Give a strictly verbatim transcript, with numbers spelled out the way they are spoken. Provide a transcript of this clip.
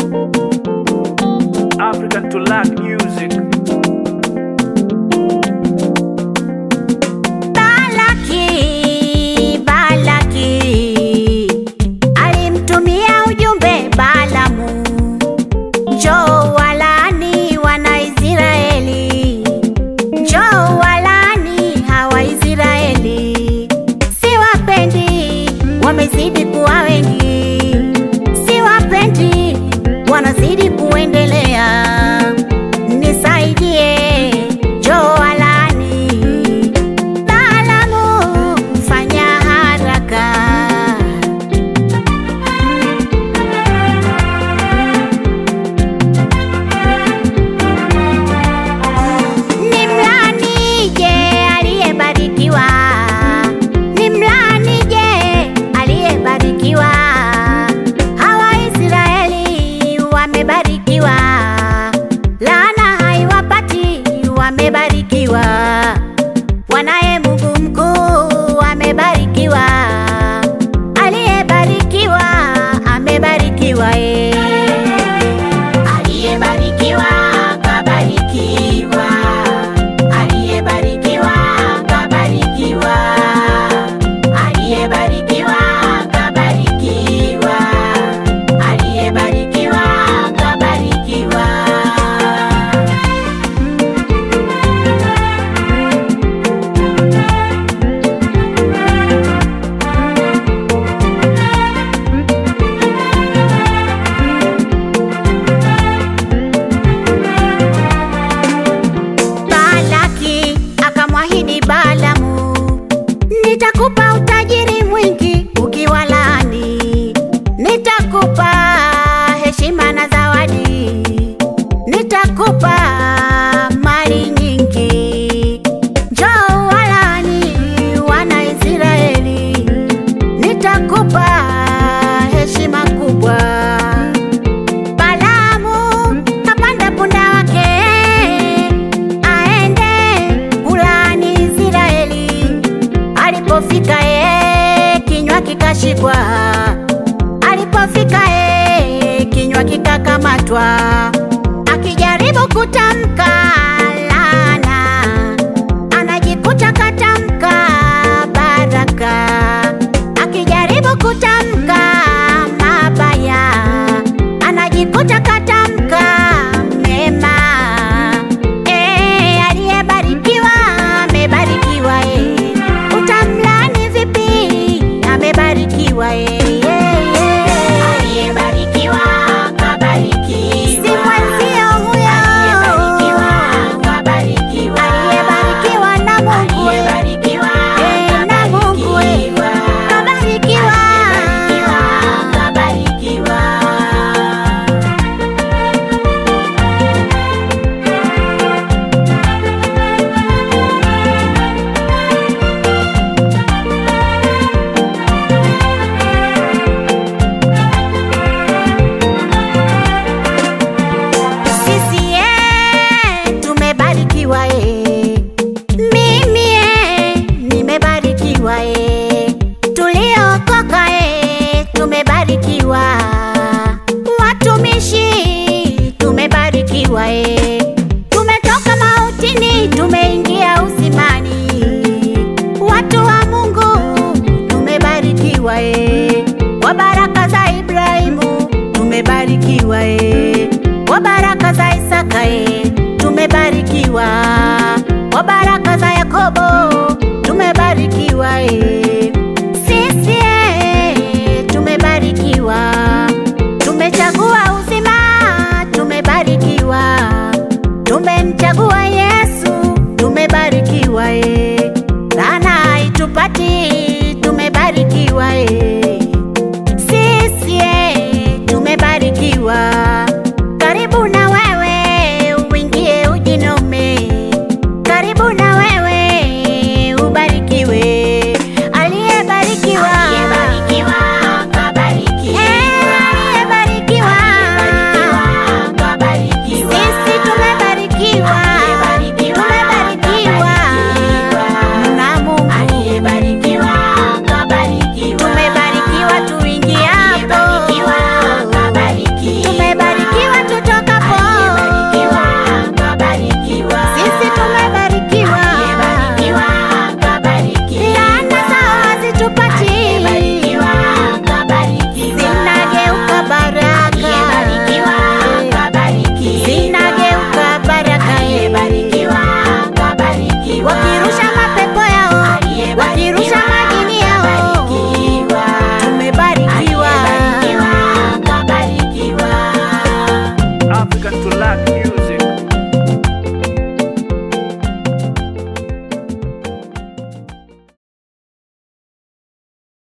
African to Lack music. Balaki, Balaki alimtumia ujumbe Balamu, njoo walaani wana Israeli, njoo walaani hawa Israeli. Siwapendi, wamezidi kuwa wengi, siwapendi, wanazidi kuendelea. Nisaidie, njoo walaani Balamu, fanya haraka. Nimlaanije aliyebarikiwa, nimlaanije aliyebarikiwa. Hawa Israeli wamebarikiwa, laana haiwapati, wamebarikiwa. Wanaye Mungu mkuu wamebarikiwa, aliyebarikiwa amebarikiwa. eh. Aliyebarikiwa kabarikiwa, aliyebarikiwa kabarikiwa, aliyebarikiwa kabarikiwa, aliyebarikiwa kabarikiwa. Balaki akamwahidi Balamu, nitakupa utajiri mwingi ukiwalaani, nitakupa heshima na zawadi, nitakupa mali nyingi. Njoo walaani wana Israeli, nitakupa heshima kubwa. Balamu kapanda punda wake aende kulaani Israeli. Alipofika ye kinywa kikashikwa, alipofika ye kinywa kikakamatwa. Akijaribu kutamka laana, anajikuta katamka baraka. Akijaribu kutamka mabaya, anajikuta katamka mema. Eh, aliyebarikiwa amebarikiwa. eh. Utamlaani vipi? Amebarikiwa. eh, eh, eh. Aliyebarikiwa kabarikiwa, si mwenzio huyo. Aliyebarikiwa kabarikiwa, aliyebarikiwa na Mungu. Aliyebarikiwa eh, na Mungu. eh. Kabarikiwa, kabarikiwa. Sisi eh, tumebarikiwa. eh. Mimi eh, nimebarikiwa. eh. Tuliokoka eh, tumebarikiwa. Watumishi tumebarikiwa. eh. Tumetoka mautini tumeingia uzimani. Watu wa Mungu tumebarikiwa. eh. Kwa baraka za Ibrahimu tumebarikiwa. eh. Kwa baraka za Isaka eh, tumebarikiwa. Kwa baraka za Yakobo tumebarikiwa. eh.